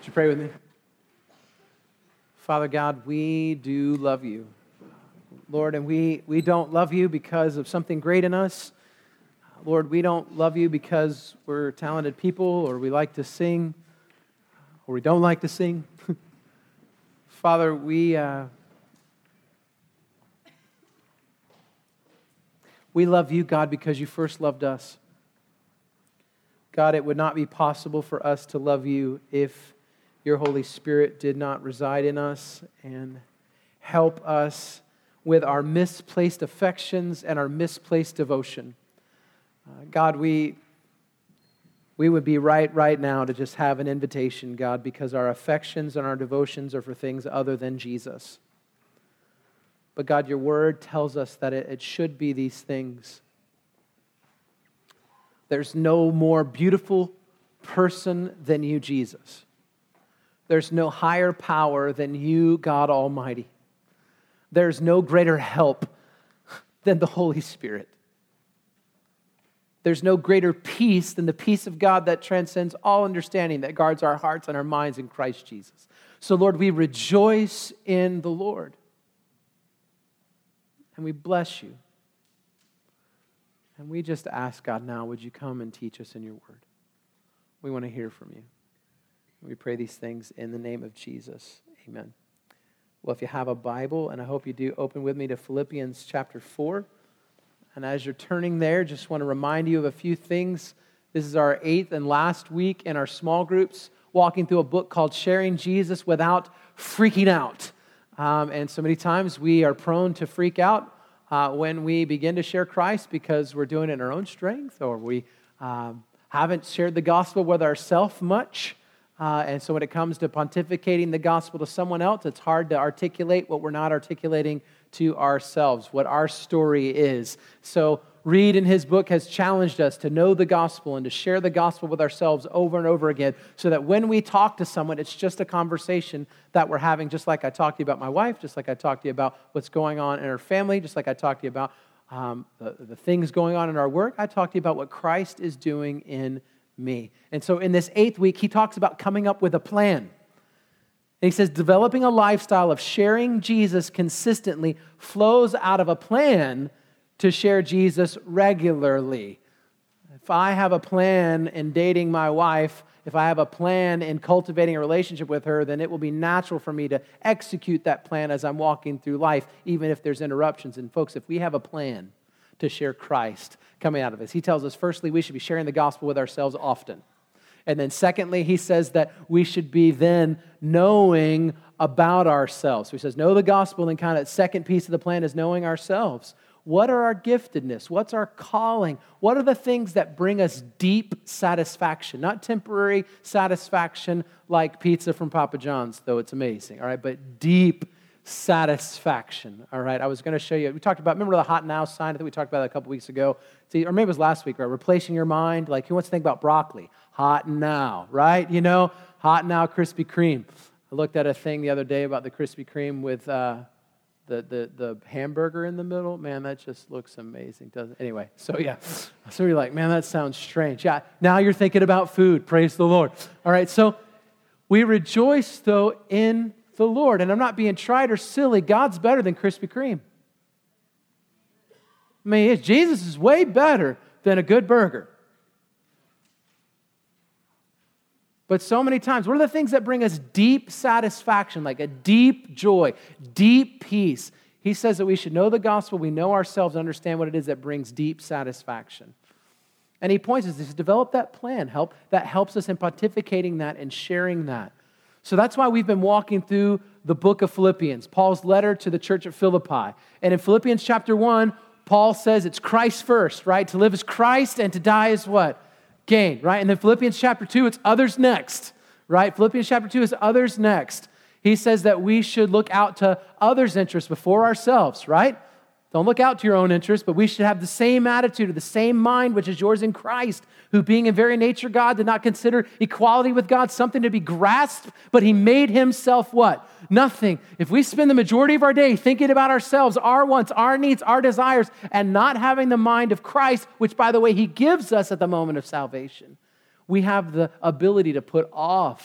Would you pray with me? Father God, we do love you, Lord, and we don't love you because of something great in us. Lord, we don't love you because we're talented people or we like to sing or we don't like to sing. Father, we love you, God, because you first loved us. God, it would not be possible for us to love you if your Holy Spirit did not reside in us and help us with our misplaced affections and our misplaced devotion. God, we would be right now to just have an invitation, God, because our affections and our devotions are for things other than Jesus. But God, your word tells us that it should be these things. There's no more beautiful person than you, Jesus. There's no higher power than you, God Almighty. There's no greater help than the Holy Spirit. There's no greater peace than the peace of God that transcends all understanding, that guards our hearts and our minds in Christ Jesus. So, Lord, we rejoice in the Lord. And we bless you. And we just ask, God, now, would you come and teach us in your word? We want to hear from you. We pray these things in the name of Jesus. Amen. Well, if you have a Bible, and I hope you do, open with me to Philippians chapter 4. And as you're turning there, just want to remind you of a few things. This is our 8th and last week in our small groups, walking through a book called Sharing Jesus Without Freaking Out. And so many times we are prone to freak out when we begin to share Christ because we're doing it in our own strength, or we haven't shared the gospel with ourselves much. And so when it comes to pontificating the gospel to someone else, it's hard to articulate what we're not articulating to ourselves, what our story is. So Reed in his book has challenged us to know the gospel and to share the gospel with ourselves over and over again so that when we talk to someone, it's just a conversation that we're having, just like I talked to you about my wife, just like I talked to you about what's going on in our family, just like I talked to you about the things going on in our work. I talked to you about what Christ is doing in me. And so in this 8th week, he talks about coming up with a plan. And he says, developing a lifestyle of sharing Jesus consistently flows out of a plan to share Jesus regularly. If I have a plan in dating my wife, if I have a plan in cultivating a relationship with her, then it will be natural for me to execute that plan as I'm walking through life, even if there's interruptions. And folks, if we have a plan to share Christ coming out of this, he tells us, firstly, we should be sharing the gospel with ourselves often. And then secondly, he says that we should be then knowing about ourselves. So he says, know the gospel, and kind of second piece of the plan is knowing ourselves. What are our giftedness? What's our calling? What are the things that bring us deep satisfaction? Not temporary satisfaction like pizza from Papa John's, though it's amazing, all right? But deep satisfaction, all right? I was going to show you, we talked about, remember the hot now sign? I think we talked about that a couple weeks ago. See, or maybe it was last week, right? Replacing your mind. Like, who wants to think about broccoli? Hot now, right? You know, hot now Krispy Kreme. I looked at a thing the other day about the Krispy Kreme with the hamburger in the middle. Man, that just looks amazing, doesn't it? Anyway, so yeah. So you're like, man, that sounds strange. Yeah, now you're thinking about food. Praise the Lord. All right, so we rejoice, though, in the Lord. And I'm not being trite or silly. God's better than Krispy Kreme. I mean, Jesus is way better than a good burger. But so many times, what are the things that bring us deep satisfaction, like a deep joy, deep peace? He says that we should know the gospel, we know ourselves, understand what it is that brings deep satisfaction. And he points us to develop that plan, that helps us in pontificating that and sharing that. So that's why we've been walking through the book of Philippians, Paul's letter to the church at Philippi. And in Philippians chapter 1, Paul says it's Christ first, right? To live is Christ and to die is what? Gain, right? And then Philippians chapter 2, it's others next, right? Philippians chapter 2 is others next. He says that we should look out to others' interests before ourselves, right? Don't look out to your own interests, but we should have the same attitude or the same mind which is yours in Christ, who being in very nature God did not consider equality with God something to be grasped, but he made himself what? Nothing. If we spend the majority of our day thinking about ourselves, our wants, our needs, our desires, and not having the mind of Christ, which by the way, he gives us at the moment of salvation, we have the ability to put off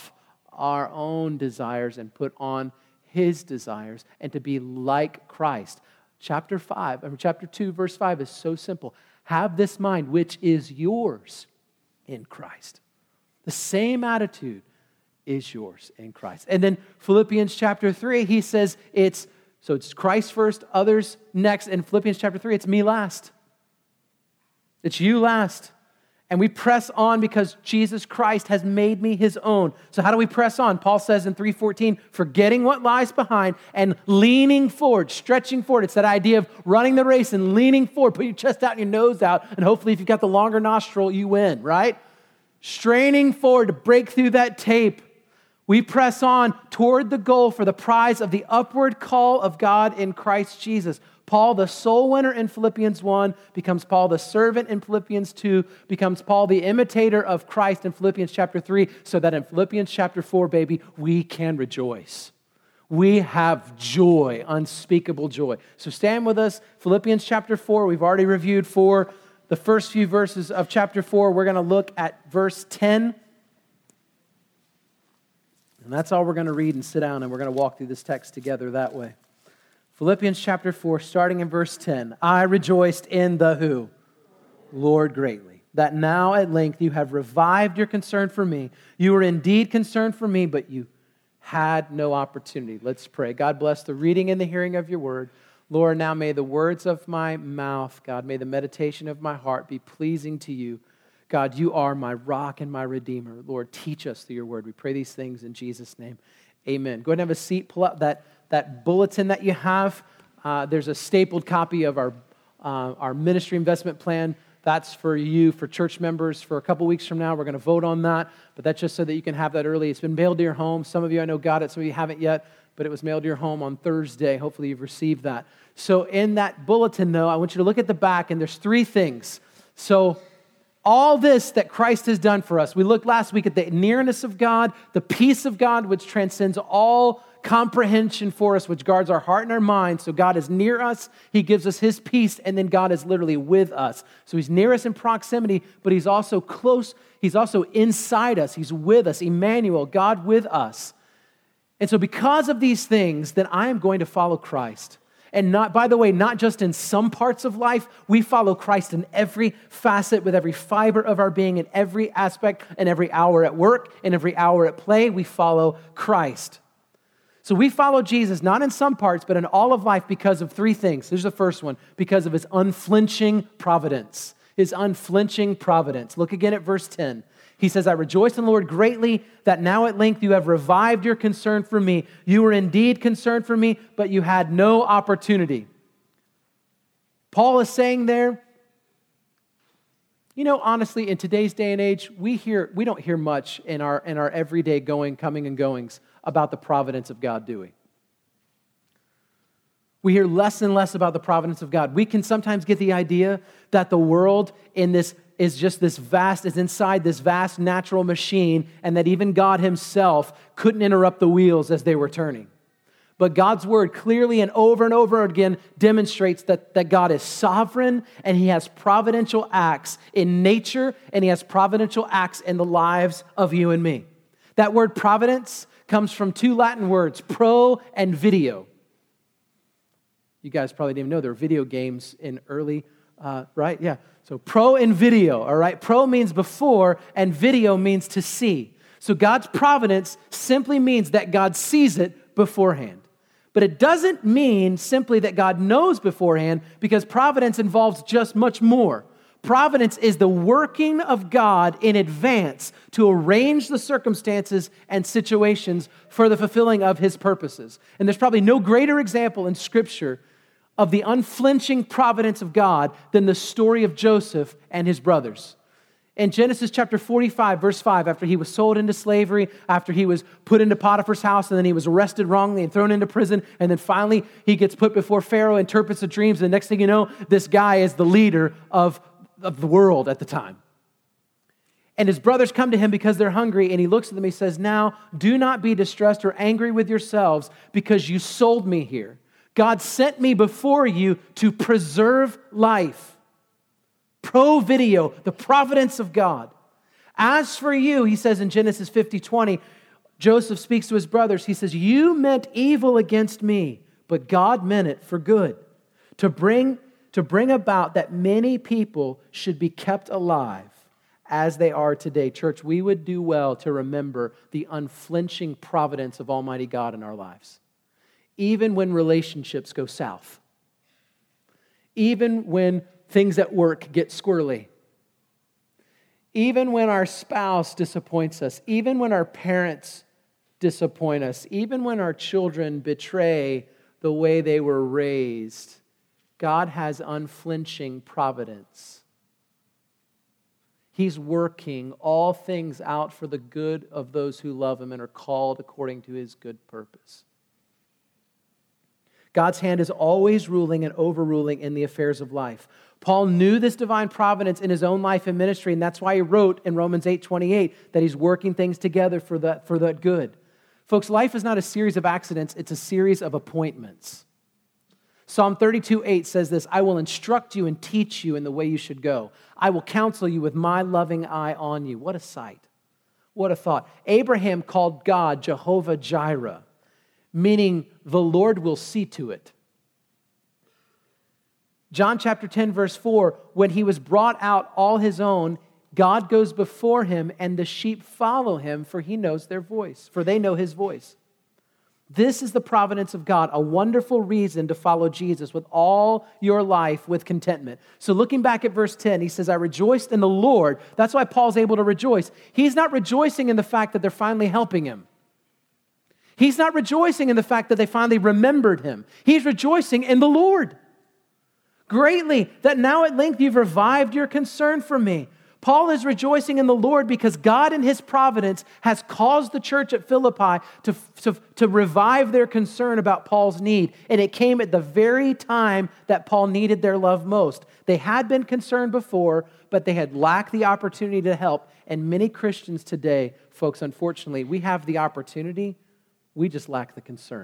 our own desires and put on His desires and to be like Christ. Chapter 2, verse 5 is so simple. Have this mind which is yours in Christ. The same attitude is yours in Christ. And then Philippians chapter 3, he says it's Christ first, others next. In Philippians chapter 3, it's me last. It's you last. And we press on because Jesus Christ has made me His own. So how do we press on? Paul says in 3:14, forgetting what lies behind and leaning forward, stretching forward. It's that idea of running the race and leaning forward. Put your chest out and your nose out. And hopefully if you've got the longer nostril, you win, right? Straining forward to break through that tape. We press on toward the goal for the prize of the upward call of God in Christ Jesus. Paul, the soul winner in Philippians 1, becomes Paul, the servant in Philippians 2, becomes Paul, the imitator of Christ in Philippians chapter 3, so that in Philippians chapter 4, baby, we can rejoice. We have joy, unspeakable joy. So stand with us. Philippians chapter 4, we've already reviewed the first few verses of chapter 4. We're going to look at verse 10. And that's all we're going to read and sit down, and we're going to walk through this text together that way. Philippians chapter 4, starting in verse 10. I rejoiced in the who? Lord greatly, that now at length you have revived your concern for me. You were indeed concerned for me, but you had no opportunity. Let's pray. God bless the reading and the hearing of your word. Lord, now may the words of my mouth, God, may the meditation of my heart be pleasing to you. God, you are my rock and my redeemer. Lord, teach us through your word. We pray these things in Jesus' name. Amen. Go ahead and have a seat. Pull up that bulletin that you have. There's a stapled copy of our ministry investment plan. That's for you, for church members. For a couple weeks from now, we're going to vote on that. But that's just so that you can have that early. It's been mailed to your home. Some of you I know got it, some of you haven't yet. But it was mailed to your home on Thursday. Hopefully you've received that. So in that bulletin, though, I want you to look at the back, and there's 3 things. So all this that Christ has done for us. We looked last week at the nearness of God, the peace of God, which transcends all comprehension for us, which guards our heart and our mind. So God is near us. He gives us His peace, and then God is literally with us. So He's near us in proximity, but He's also close. He's also inside us. He's with us. Emmanuel, God with us. And so because of these things, then I am going to follow Christ. And not, by the way, not just in some parts of life, we follow Christ in every facet, with every fiber of our being, in every aspect, and every hour at work, and every hour at play, we follow Christ. So we follow Jesus, not in some parts, but in all of life because of 3 things. Here's the first one, because of His unflinching providence. His unflinching providence. Look again at verse 10. He says, I rejoice in the Lord greatly that now at length you have revived your concern for me. You were indeed concerned for me, but you had no opportunity. Paul is saying there, you know, honestly, in today's day and age, we don't hear much in our everyday coming and goings about the providence of God, do we? We hear less and less about the providence of God. We can sometimes get the idea that the world is inside this vast natural machine, and that even God Himself couldn't interrupt the wheels as they were turning. But God's word clearly and over again demonstrates that God is sovereign, and He has providential acts in nature, and He has providential acts in the lives of you and me. That word providence comes from 2 Latin words, pro and video. You guys probably didn't even know there were video games in early, right? Yeah. So pro and video, all right? Pro means before, and video means to see. So God's providence simply means that God sees it beforehand. But it doesn't mean simply that God knows beforehand, because providence involves just much more. Providence is the working of God in advance to arrange the circumstances and situations for the fulfilling of His purposes. And there's probably no greater example in Scripture of the unflinching providence of God than the story of Joseph and his brothers. In Genesis chapter 45, verse 5, after he was sold into slavery, after he was put into Potiphar's house, and then he was arrested wrongly and thrown into prison, and then finally he gets put before Pharaoh, interprets the dreams, and the next thing you know, this guy is the leader of the world at the time. And his brothers come to him because they're hungry, and he looks at them, he says, now do not be distressed or angry with yourselves because you sold me here. God sent me before you to preserve life. Pro video, the providence of God. As for you, he says in Genesis 50:20, Joseph speaks to his brothers. He says, you meant evil against me, but God meant it for good, to bring about that many people should be kept alive as they are today. Church, we would do well to remember the unflinching providence of Almighty God in our lives. Even when relationships go south. Even when things at work get squirrely. Even when our spouse disappoints us. Even when our parents disappoint us. Even when our children betray the way they were raised. God has unflinching providence. He's working all things out for the good of those who love Him and are called according to His good purpose. God's hand is always ruling and overruling in the affairs of life. Paul knew this divine providence in his own life and ministry, and that's why he wrote in Romans 8:28 that he's working things together for that good. Folks, life is not a series of accidents, it's a series of appointments. Psalm 32:8 says this, I will instruct you and teach you in the way you should go. I will counsel you with my loving eye on you. What a sight. What a thought. Abraham called God Jehovah Jireh, meaning the Lord will see to it. John chapter 10, verse 4, when he was brought out all his own, God goes before him and the sheep follow him, for he knows their voice, for they know his voice. This is the providence of God, a wonderful reason to follow Jesus with all your life with contentment. So looking back at verse 10, he says, I rejoiced in the Lord. That's why Paul's able to rejoice. He's not rejoicing in the fact that they're finally helping him. He's not rejoicing in the fact that they finally remembered him. He's rejoicing in the Lord. Greatly, that now at length you've revived your concern for me. Paul is rejoicing in the Lord because God in His providence has caused the church at Philippi to revive their concern about Paul's need. And it came at the very time that Paul needed their love most. They had been concerned before, but they had lacked the opportunity to help. And many Christians today, folks, unfortunately, we have the opportunity, we just lack the concern.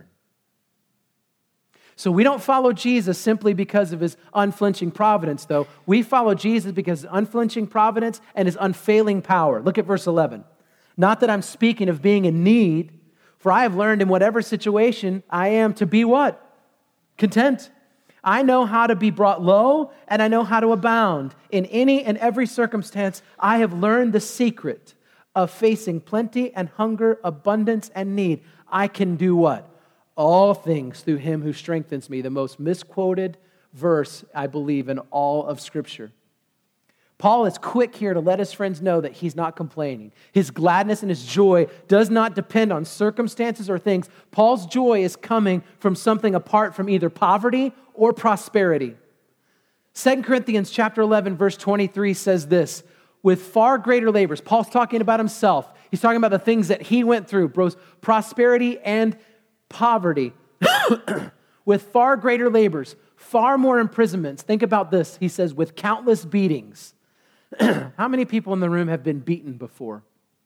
So we don't follow Jesus simply because of His unflinching providence, though. We follow Jesus because of His unflinching providence and His unfailing power. Look at verse 11. Not that I'm speaking of being in need, for I have learned in whatever situation I am to be what? Content. I know how to be brought low, and I know how to abound. In any and every circumstance, I have learned the secret of facing plenty and hunger, abundance and need. I can do what? All things through Him who strengthens me. The most misquoted verse, I believe, in all of Scripture. Paul is quick here to let his friends know that he's not complaining. His gladness and his joy does not depend on circumstances or things. Paul's joy is coming from something apart from either poverty or prosperity. 2 Corinthians chapter 11, verse 23 says this, with far greater labors. Paul's talking about himself. He's talking about the things that he went through, both prosperity and poverty. With far greater labors, far more imprisonments. Think about this. He says, with countless beatings. How many people in the room have been beaten before?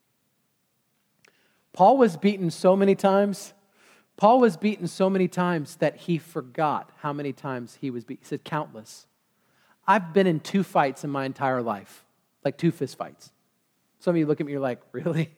Paul was beaten so many times. Paul was beaten so many times that he forgot how many times he was beaten. He said countless. I've been in 2 fights in my entire life, like 2 fist fights. Some of you look at me, you're like, really?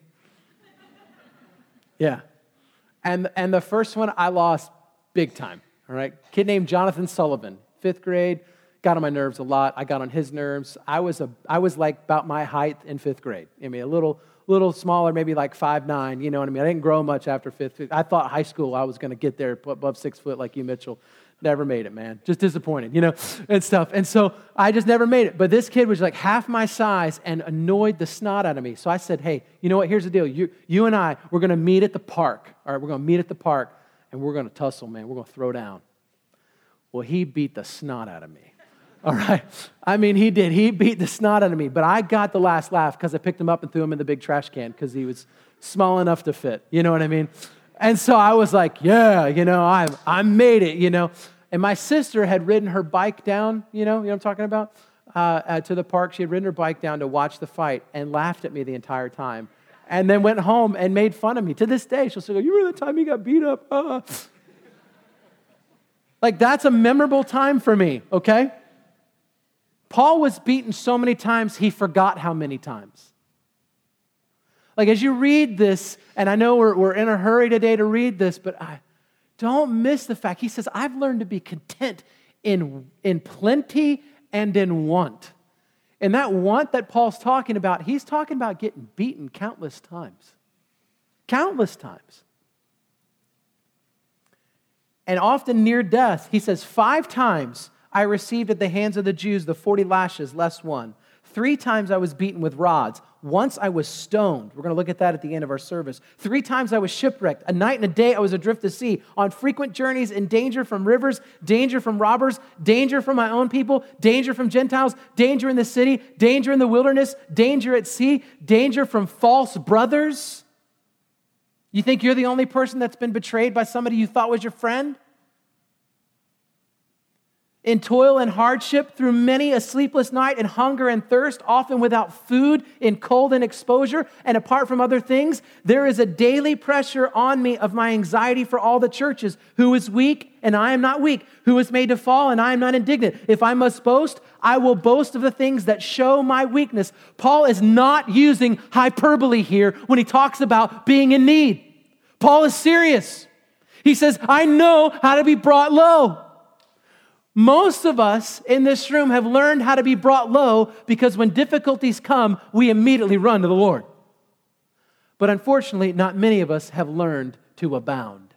Yeah. And the first one I lost big time, all right? Kid named Jonathan Sullivan, 5th grade, got on my nerves a lot. I got on his nerves. I was like about my height in 5th grade. I mean, a little smaller, maybe like 5'9", you know what I mean? I didn't grow much after 5th grade. I thought high school I was going to get there above 6 foot like you, Mitchell. Never made it, man. Just disappointed, you know, and stuff. And so I just never made it. But this kid was like half my size and annoyed the snot out of me. So I said, hey, you know what? Here's the deal. You and I, we're going to meet at the park. All right, we're going to meet at the park, and we're going to tussle, man. We're going to throw down. Well, he beat the snot out of me. All right. I mean, he did. He beat the snot out of me. But I got the last laugh because I picked him up and threw him in the big trash can because he was small enough to fit. You know what I mean? And so I was like, yeah, you know, I made it, you know. And my sister had ridden her bike down, you know what I'm talking about, to the park. She had ridden her bike down to watch the fight and laughed at me the entire time. And then went home and made fun of me. To this day, she'll still go, you remember the time you got beat up? Like, that's a memorable time for me, okay? Paul was beaten so many times, he forgot how many times. Like as you read this, and I know we're in a hurry today to read this, but don't miss the fact. He says, I've learned to be content in plenty and in want. And that want that Paul's talking about, he's talking about getting beaten countless times. Countless times. And often near death, he says, 5 times I received at the hands of the Jews the 40 lashes less one. 3 times I was beaten with rods. Once I was stoned. We're going to look at that at the end of our service. 3 times I was shipwrecked. A night and a day I was adrift to sea. On frequent journeys, in danger from rivers, danger from robbers, danger from my own people, danger from Gentiles, danger in the city, danger in the wilderness, danger at sea, danger from false brothers. You think you're the only person that's been betrayed by somebody you thought was your friend? In toil and hardship, through many a sleepless night, in hunger and thirst, often without food, in cold and exposure, and apart from other things, there is a daily pressure on me of my anxiety for all the churches. Who is weak, and I am not weak? Who is made to fall, and I am not indignant? If I must boast, I will boast of the things that show my weakness. Paul is not using hyperbole here when he talks about being in need. Paul is serious. He says, I know how to be brought low. Most of us in this room have learned how to be brought low because when difficulties come, we immediately run to the Lord. But unfortunately, not many of us have learned to abound.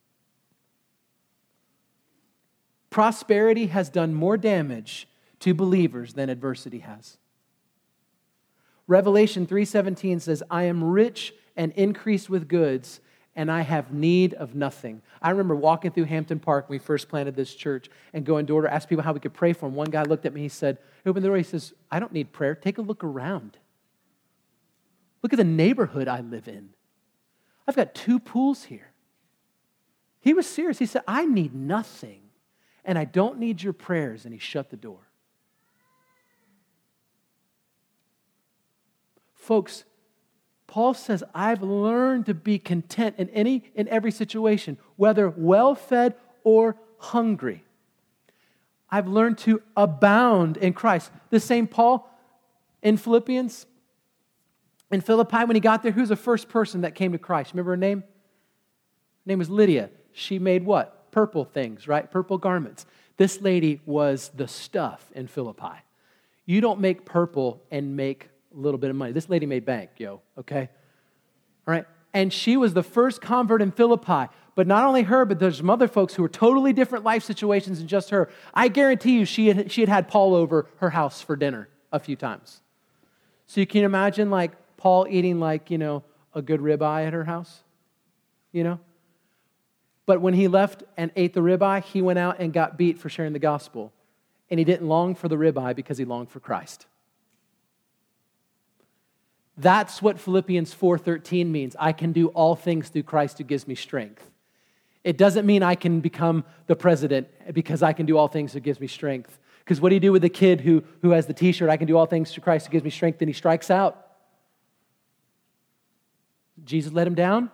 Prosperity has done more damage to believers than adversity has. Revelation 3:17 says, I am rich and increased with goods, and I have need of nothing. I remember walking through Hampton Park when we first planted this church and going door to door, asked people how we could pray for them. One guy looked at me, he said, he opened the door, he says, I don't need prayer. Take a look around. Look at the neighborhood I live in. I've got 2 pools here. He was serious. He said, I need nothing, and I don't need your prayers, and he shut the door. Folks, Paul says, I've learned to be content in every situation, whether well-fed or hungry. I've learned to abound in Christ. The same Paul in Philippians, in Philippi, when he got there, who's the first person that came to Christ? Remember her name? Her name was Lydia. She made what? Purple things, right? Purple garments. This lady was the stuff in Philippi. You don't make purple and make a little bit of money. This lady made bank, okay? All right? And she was the first convert in Philippi. But not only her, but there's some other folks who were totally different life situations than just her. I guarantee you she had Paul over her house for dinner a few times. So you can imagine like Paul eating a good ribeye at her house, But when he left and ate the ribeye, he went out and got beat for sharing the gospel. And he didn't long for the ribeye because he longed for Christ. That's what Philippians 4:13 means. I can do all things through Christ who gives me strength. It doesn't mean I can become the president because I can do all things who gives me strength. Because what do you do with the kid who has the t-shirt, I can do all things through Christ who gives me strength, and he strikes out? Jesus let him down?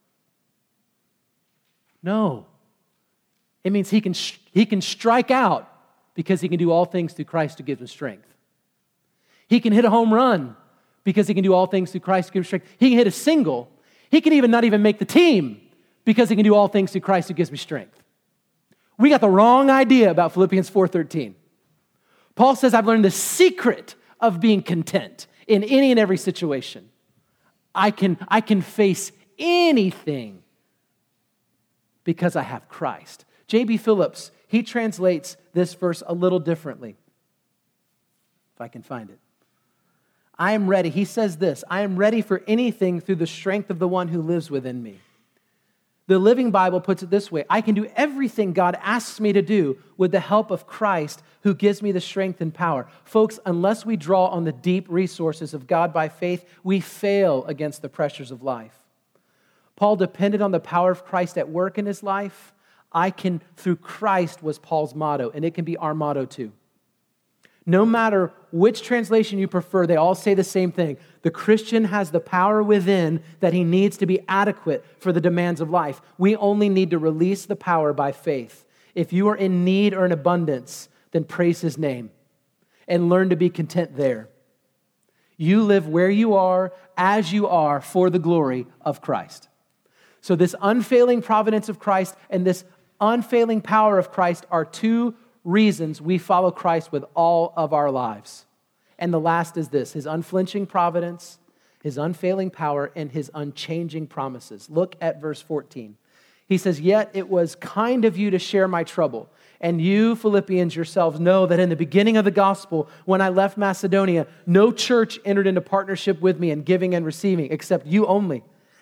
No. It means he can strike out because he can do all things through Christ who gives him strength. He can hit a home run because he can do all things through Christ who gives him strength. He can hit a single. He can even not even make the team because he can do all things through Christ who gives me strength. We got the wrong idea about Philippians 4:13. Paul says, I've learned the secret of being content in any and every situation. I can face anything because I have Christ. J.B. Phillips, he translates this verse a little differently. If I can find it. I am ready. He says this, I am ready for anything through the strength of the one who lives within me. The Living Bible puts it this way, I can do everything God asks me to do with the help of Christ who gives me the strength and power. Folks, unless we draw on the deep resources of God by faith, we fail against the pressures of life. Paul depended on the power of Christ at work in his life. I can, through Christ was Paul's motto, and it can be our motto too. No matter which translation you prefer, they all say the same thing. The Christian has the power within that he needs to be adequate for the demands of life. We only need to release the power by faith. If you are in need or in abundance, then praise his name and learn to be content there. You live where you are, as you are, for the glory of Christ. So this unfailing providence of Christ and this unfailing power of Christ are two reasons we follow Christ with all of our lives. And the last is this: his unflinching providence, his unfailing power, and his unchanging promises. Look at verse 14. He says, "Yet it was kind of you to share my trouble. And you, Philippians, yourselves know that in the beginning of the gospel, when I left Macedonia, no church entered into partnership with me in giving and receiving, except you only.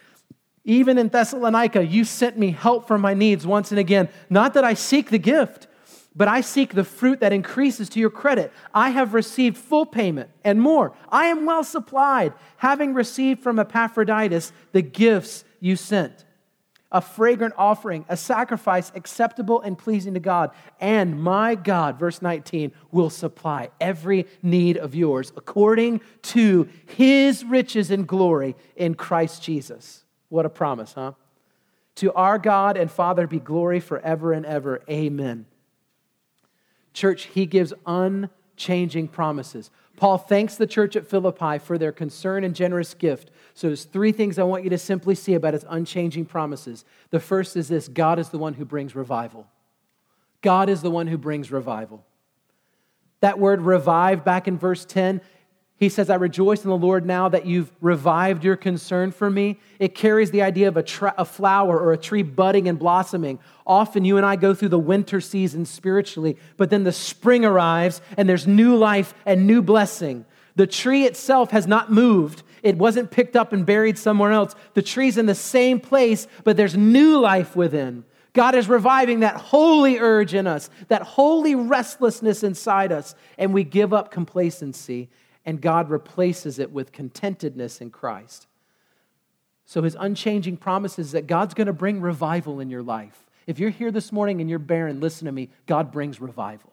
Even in Thessalonica, you sent me help for my needs once and again. Not that I seek the gift, but I seek the fruit that increases to your credit. I have received full payment and more. I am well supplied, having received from Epaphroditus the gifts you sent. A fragrant offering, a sacrifice acceptable and pleasing to God. And my God," verse 19, "will supply every need of yours according to his riches and glory in Christ Jesus." What a promise, huh? "To our God and Father be glory forever and ever. Amen." Church, he gives unchanging promises. Paul thanks the church at Philippi for their concern and generous gift. So there's three things I want you to simply see about his unchanging promises. The first is this: God is the one who brings revival. God is the one who brings revival. That word revive back in verse 10, he says, "I rejoice in the Lord now that you've revived your concern for me." It carries the idea of a flower or a tree budding and blossoming. Often you and I go through the winter season spiritually, but then the spring arrives and there's new life and new blessing. The tree itself has not moved. It wasn't picked up and buried somewhere else. The tree's in the same place, but there's new life within. God is reviving that holy urge in us, that holy restlessness inside us, and we give up complacency, and God replaces it with contentedness in Christ. So his unchanging promise is that God's going to bring revival in your life. If you're here this morning and you're barren, listen to me, God brings revival.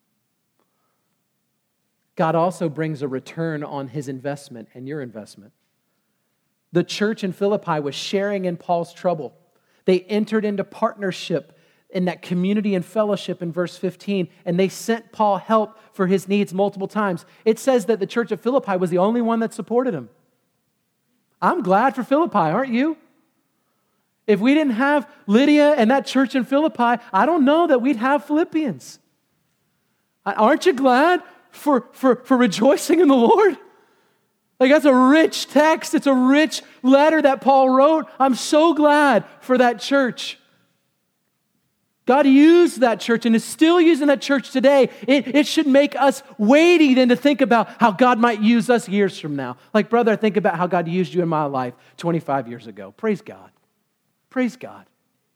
God also brings a return on his investment and your investment. The church in Philippi was sharing in Paul's trouble. They entered into partnership in that community and fellowship in verse 15, and they sent Paul help for his needs multiple times. It says that the church of Philippi was the only one that supported him. I'm glad for Philippi, aren't you? If we didn't have Lydia and that church in Philippi, I don't know that we'd have Philippians. Aren't you glad for rejoicing in the Lord? Like, that's a rich text. It's a rich letter that Paul wrote. I'm so glad for that church. God used that church and is still using that church today. It should make us weighty then to think about how God might use us years from now. Like, brother, think about how God used you in my life 25 years ago. Praise God. Praise God.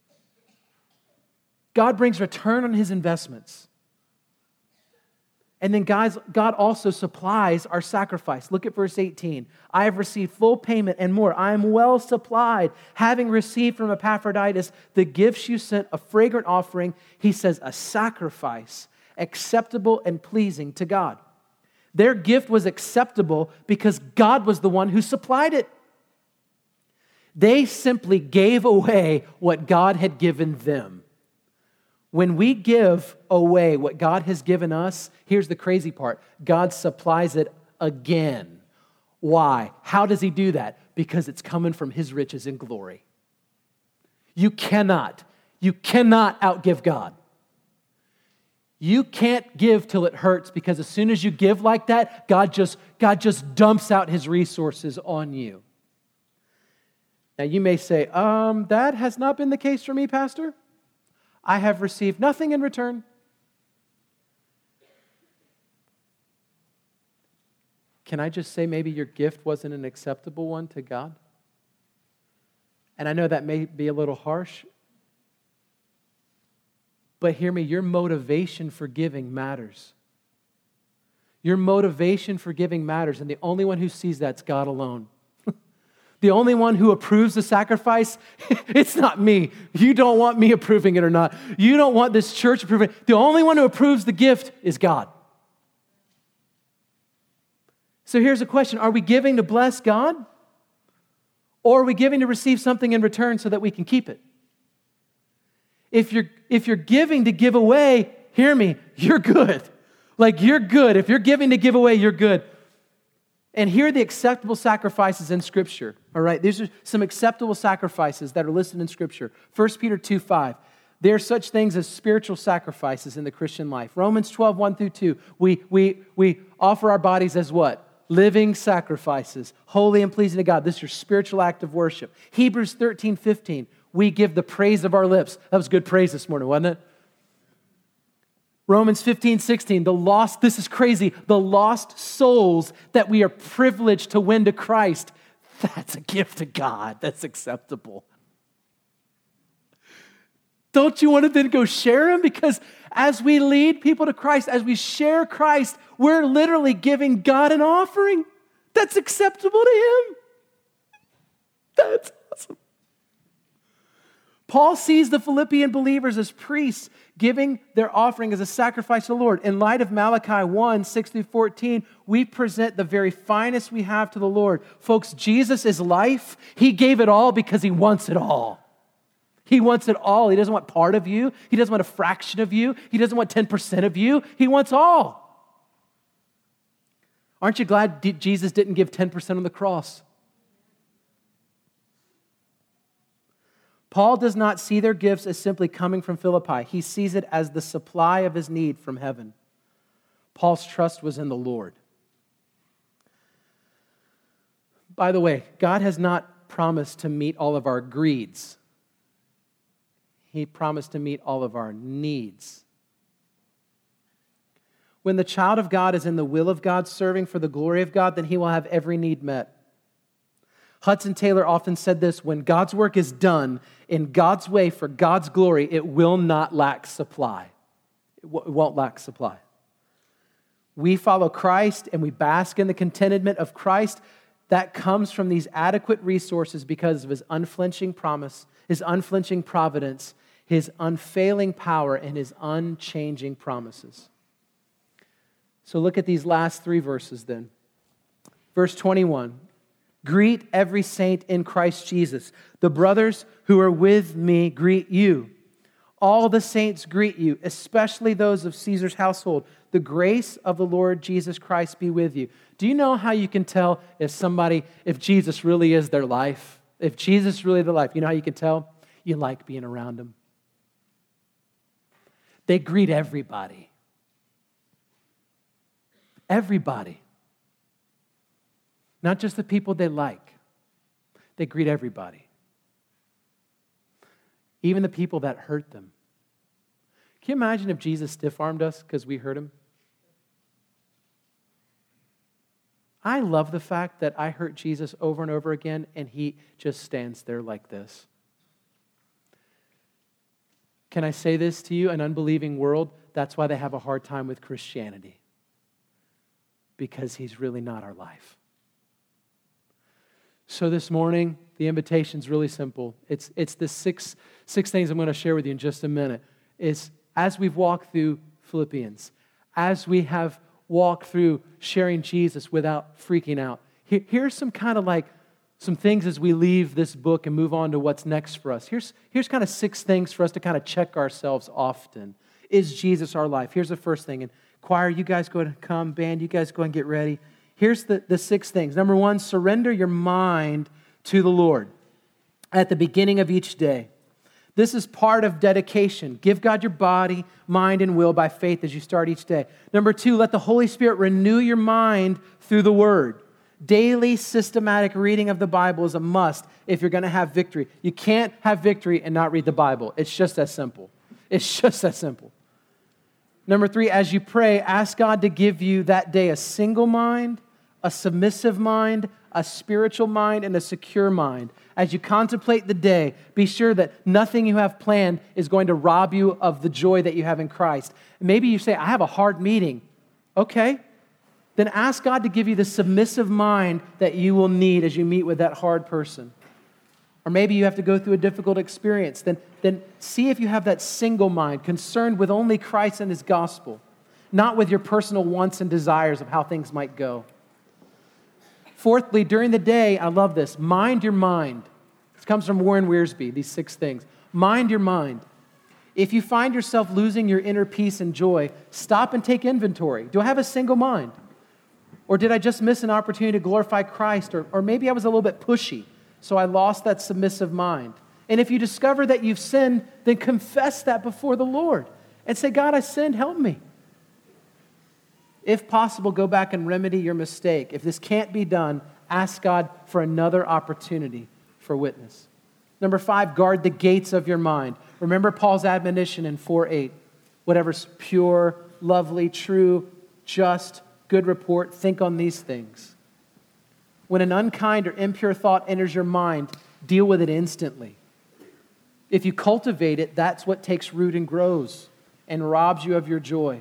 God brings return on his investments. And then guys, God also supplies our sacrifice. Look at verse 18. "I have received full payment and more. I am well supplied, having received from Epaphroditus the gifts you sent, a fragrant offering." He says, a sacrifice acceptable and pleasing to God. Their gift was acceptable because God was the one who supplied it. They simply gave away what God had given them. When we give away what God has given us, here's the crazy part: God supplies it again. Why? How does he do that? Because it's coming from his riches and glory. You cannot outgive God. You can't give till it hurts, because as soon as you give like that, God just dumps out his resources on you. Now you may say, that has not been the case for me, Pastor. I have received nothing in return. Can I just say maybe your gift wasn't an acceptable one to God? And I know that may be a little harsh, but hear me, your motivation for giving matters. Your motivation for giving matters, and the only one who sees that's God alone. The only one who approves the sacrifice, it's not me. You don't want me approving it or not. You don't want this church approving it. The only one who approves the gift is God. So here's a question. Are we giving to bless God? Or are we giving to receive something in return so that we can keep it? If you're giving to give away, hear me, you're good. Like, you're good. If you're giving to give away, you're good. And here are the acceptable sacrifices in Scripture. All right, these are some acceptable sacrifices that are listed in Scripture. 1 Peter 2:5. There are such things as spiritual sacrifices in the Christian life. Romans 12:1-2. We offer our bodies as what? Living sacrifices, holy and pleasing to God. This is your spiritual act of worship. Hebrews 13:15. We give the praise of our lips. That was good praise this morning, wasn't it? Romans 15:16, this is crazy, the lost souls that we are privileged to win to Christ, that's a gift to God. That's acceptable. Don't you want to then go share Him? Because as we lead people to Christ, as we share Christ, we're literally giving God an offering that's acceptable to Him. That's awesome. Paul sees the Philippian believers as priests giving their offering as a sacrifice to the Lord. In light of Malachi 1:6-14, we present the very finest we have to the Lord. Folks, Jesus is life. He gave it all because He wants it all. He wants it all. He doesn't want part of you. He doesn't want a fraction of you. He doesn't want 10% of you. He wants all. Aren't you glad Jesus didn't give 10% on the cross? Paul does not see their gifts as simply coming from Philippi. He sees it as the supply of his need from heaven. Paul's trust was in the Lord. By the way, God has not promised to meet all of our greeds. He promised to meet all of our needs. When the child of God is in the will of God, serving for the glory of God, then he will have every need met. Hudson Taylor often said this: when God's work is done in God's way for God's glory, it will not lack supply. It won't lack supply. We follow Christ and we bask in the contentment of Christ. That comes from these adequate resources because of His unflinching promise, His unflinching providence, His unfailing power, and His unchanging promises. So look at these last three verses then. Verse 21. Greet every saint in Christ Jesus. The brothers who are with me greet you. All the saints greet you, especially those of Caesar's household. The grace of the Lord Jesus Christ be with you. Do you know how you can tell if Jesus really is their life? If Jesus really is their life, you know how you can tell? You like being around them. They greet everybody. Everybody. Not just the people they like. They greet everybody. Even the people that hurt them. Can you imagine if Jesus stiff-armed us because we hurt Him? I love the fact that I hurt Jesus over and over again and He just stands there like this. Can I say this to you? An unbelieving world, that's why they have a hard time with Christianity. Because He's really not our life. So this morning, the invitation's really simple. It's the six things I'm going to share with you in just a minute. It's as we've walked through Philippians, as we have walked through sharing Jesus without freaking out. Here's some kind of some things as we leave this book and move on to what's next for us. Here's kind of 6 things for us to kind of check ourselves often. Is Jesus our life? Here's the first thing. And choir, you guys go ahead and come. Band, you guys go and get ready. Here's the 6 things. Number 1, surrender your mind to the Lord at the beginning of each day. This is part of dedication. Give God your body, mind, and will by faith as you start each day. Number 2, let the Holy Spirit renew your mind through the Word. Daily systematic reading of the Bible is a must if you're going to have victory. You can't have victory and not read the Bible. It's just that simple. It's just that simple. Number 3, as you pray, ask God to give you that day a single mind, a submissive mind, a spiritual mind, and a secure mind. As you contemplate the day, be sure that nothing you have planned is going to rob you of the joy that you have in Christ. Maybe you say, I have a hard meeting. Okay, then ask God to give you the submissive mind that you will need as you meet with that hard person. Or maybe you have to go through a difficult experience. Then see if you have that single mind, concerned with only Christ and His gospel, not with your personal wants and desires of how things might go. Fourthly, during the day, I love this, mind your mind. This comes from Warren Wiersbe, these 6 things. Mind your mind. If you find yourself losing your inner peace and joy, stop and take inventory. Do I have a single mind? Or did I just miss an opportunity to glorify Christ? Or maybe I was a little bit pushy, so I lost that submissive mind. And if you discover that you've sinned, then confess that before the Lord and say, God, I sinned, help me. If possible, go back and remedy your mistake. If this can't be done, ask God for another opportunity for witness. Number 5, guard the gates of your mind. Remember Paul's admonition in 4:8. Whatever's pure, lovely, true, just, good report, think on these things. When an unkind or impure thought enters your mind, deal with it instantly. If you cultivate it, that's what takes root and grows and robs you of your joy.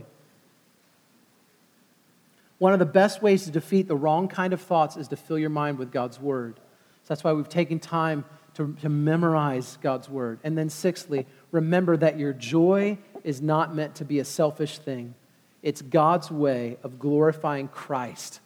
One of the best ways to defeat the wrong kind of thoughts is to fill your mind with God's Word. So that's why we've taken time to memorize God's Word. And then 6thly, remember that your joy is not meant to be a selfish thing. It's God's way of glorifying Christ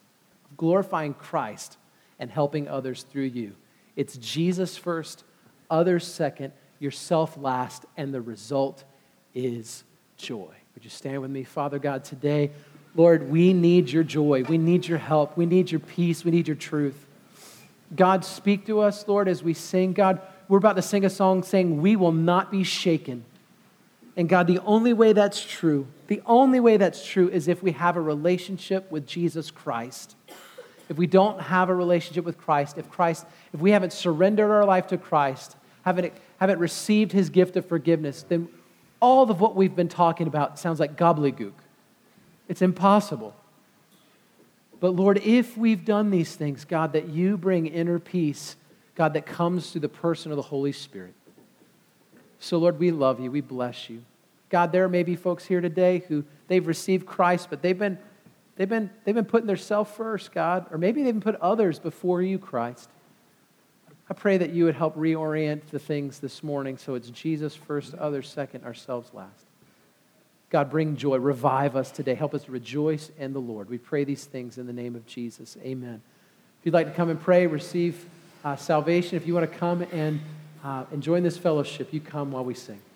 and helping others through you. It's Jesus first, others second, yourself last, and the result is joy. Would you stand with me? Father God, today, Lord, we need your joy. We need your help. We need your peace. We need your truth. God, speak to us, Lord, as we sing. God, we're about to sing a song saying, we will not be shaken. And God, the only way that's true is if we have a relationship with Jesus Christ. If we don't have a relationship with Christ, if we haven't surrendered our life to Christ, haven't received his gift of forgiveness, then all of what we've been talking about sounds like gobbledygook. It's impossible. But Lord, if we've done these things, God, that you bring inner peace, God, that comes through the person of the Holy Spirit. So Lord, we love you. We bless you. God, there may be folks here today who they've received Christ, but they've been putting their self first, God, or maybe they've put others before you, Christ. I pray that you would help reorient the things this morning so it's Jesus first, others second, ourselves last. God, bring joy. Revive us today. Help us to rejoice in the Lord. We pray these things in the name of Jesus. Amen. If you'd like to come and pray, receive salvation, if you want to come and join this fellowship, you come while we sing.